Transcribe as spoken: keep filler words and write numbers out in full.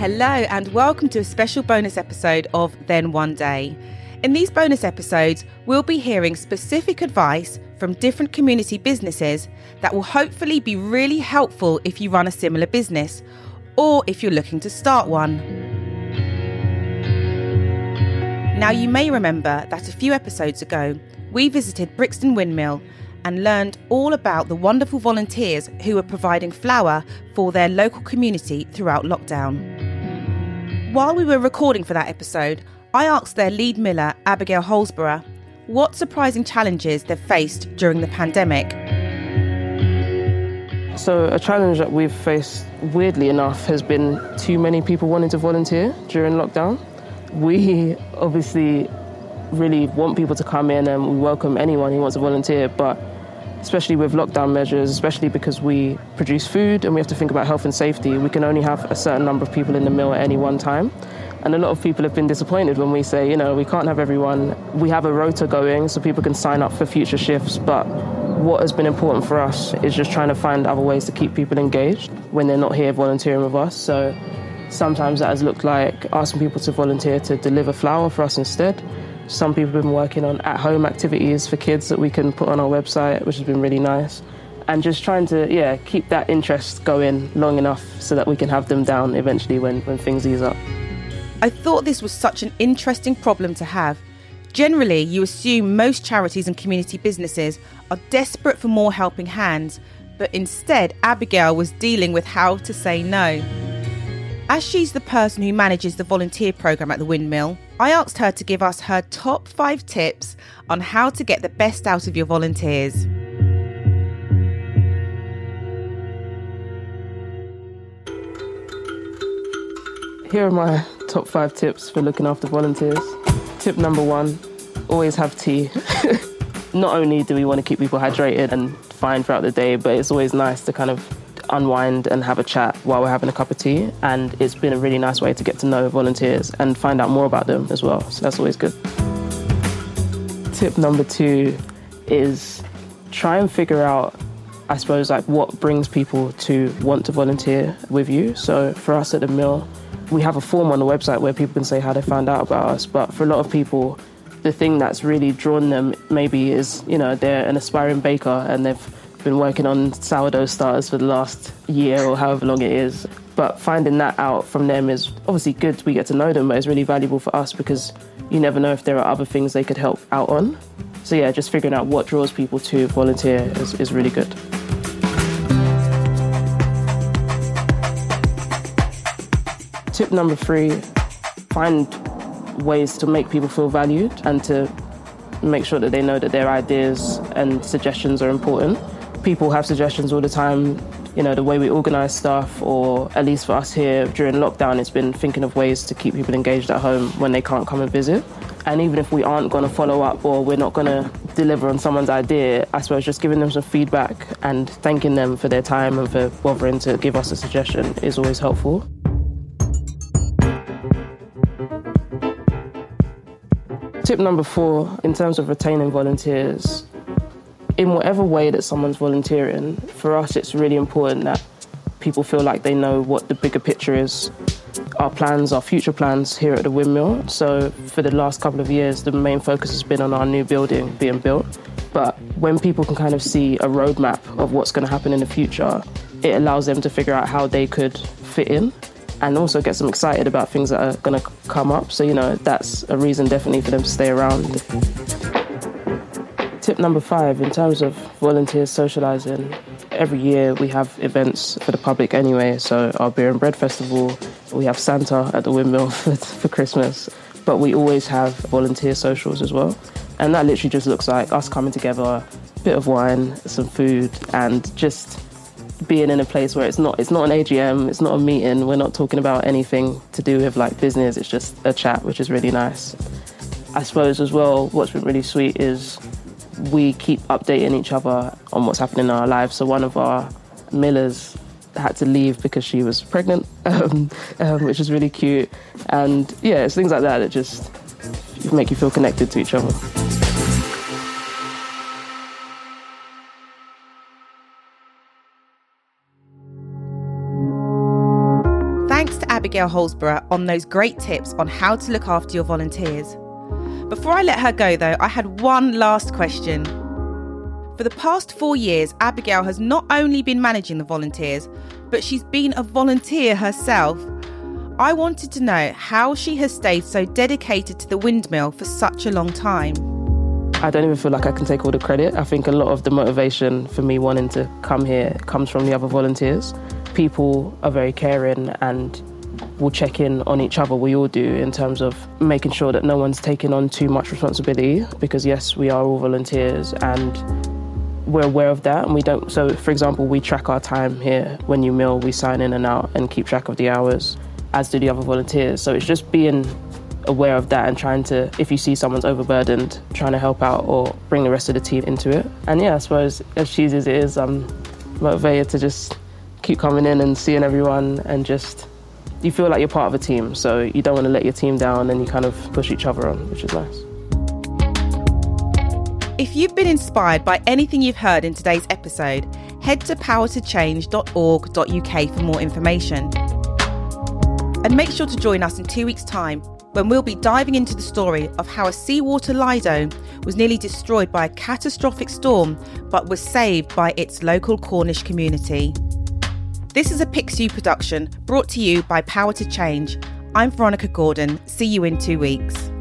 Hello and welcome to a special bonus episode of Then One Day. In these bonus episodes, we'll be hearing specific advice from different community businesses that will hopefully be really helpful if you run a similar business or if you're looking to start one. Now, you may remember that a few episodes ago, we visited Brixton Windmill and learned all about the wonderful volunteers who are providing flour for their local community throughout lockdown. While we were recording for that episode, I asked their lead miller, Abigail Holsborough, what surprising challenges they've faced during the pandemic. So a challenge that we've faced, weirdly enough, has been too many people wanting to volunteer during lockdown. We obviously really want people to come in and we welcome anyone who wants to volunteer, but especially with lockdown measures, especially because we produce food and we have to think about health and safety, we can only have a certain number of people in the mill at any one time. And a lot of people have been disappointed when we say, you know, we can't have everyone. We have a rota going so people can sign up for future shifts, but what has been important for us is just trying to find other ways to keep people engaged when they're not here volunteering with us. So sometimes that has looked like asking people to volunteer to deliver flour for us instead. Some people have been working on at-home activities for kids that we can put on our website, which has been really nice. And just trying to, yeah, keep that interest going long enough so that we can have them down eventually when, when things ease up. I thought this was such an interesting problem to have. Generally, you assume most charities and community businesses are desperate for more helping hands, but instead, Abigail was dealing with how to say no. As she's the person who manages the volunteer programme at the Windmill, I asked her to give us her top five tips on how to get the best out of your volunteers. Here are my top five tips for looking after volunteers. Tip number one, always have tea. Not only do we want to keep people hydrated and fine throughout the day, but it's always nice to kind of unwind and have a chat while we're having a cup of tea. And it's been a really nice way to get to know volunteers and find out more about them as well. So that's always good. Tip number two is try and figure out, I suppose, like what brings people to want to volunteer with you. So for us at the mill, we have a form on the website where people can say how they found out about us. But for a lot of people, the thing that's really drawn them maybe is, you know, they're an aspiring baker and they've been working on sourdough starters for the last year or however long it is. But finding that out from them is obviously good. We get to know them, but it's really valuable for us because you never know if there are other things they could help out on. So yeah, just figuring out what draws people to volunteer is, is really good. Tip number three, find ways to make people feel valued and to make sure that they know that their ideas and suggestions are important. People have suggestions all the time, you know, the way we organise stuff, or at least for us here during lockdown, it's been thinking of ways to keep people engaged at home when they can't come and visit. And even if we aren't going to follow up or we're not going to deliver on someone's idea, I suppose just giving them some feedback and thanking them for their time and for bothering to give us a suggestion is always helpful. Tip number four, in terms of retaining volunteers, in whatever way that someone's volunteering, for us it's really important that people feel like they know what the bigger picture is. Our plans, our future plans here at the Windmill. So for the last couple of years, the main focus has been on our new building being built. But when people can kind of see a roadmap of what's going to happen in the future, it allows them to figure out how they could fit in and also gets them excited about things that are going to come up. So, you know, that's a reason definitely for them to stay around. Tip number five, in terms of volunteers socialising, every year we have events for the public anyway. So our Beer and Bread Festival, we have Santa at the Windmill for, for Christmas, but we always have volunteer socials as well. And that literally just looks like us coming together, a bit of wine, some food, and just being in a place where it's not it's not an A G M, it's not a meeting, we're not talking about anything to do with like business, it's just a chat, which is really nice. I suppose as well, what's been really sweet is we keep updating each other on what's happening in our lives. So one of our millers had to leave because she was pregnant, um, um, which is really cute. And yeah, it's things like that that just make you feel connected to each other. Thanks to Abigail Holsborough on those great tips on how to look after your volunteers. Before I let her go though, I had one last question. For the past four years, Abigail has not only been managing the volunteers, but she's been a volunteer herself. I wanted to know how she has stayed so dedicated to the windmill for such a long time. I don't even feel like I can take all the credit. I think a lot of the motivation for me wanting to come here comes from the other volunteers. People are very caring and will check in on each other. We all do, in terms of making sure that no one's taking on too much responsibility, because yes, we are all volunteers and we're aware of that, and we don't. So for example, we track our time here. When you mill, we sign in and out and keep track of the hours, as do the other volunteers. So it's just being aware of that and trying to, if you see someone's overburdened, trying to help out or bring the rest of the team into it. And yeah, I suppose as cheesy as it is, I'm motivated to just keep coming in and seeing everyone, and just, you feel like you're part of a team, so you don't want to let your team down, and you kind of push each other on, which is nice. If you've been inspired by anything you've heard in today's episode, head to power to change dot org dot U K for more information. And make sure to join us in two weeks' time, when we'll be diving into the story of how a seawater lido was nearly destroyed by a catastrophic storm, but was saved by its local Cornish community. This is a Pixu production brought to you by Power to Change. I'm Veronica Gordon. See you in two weeks.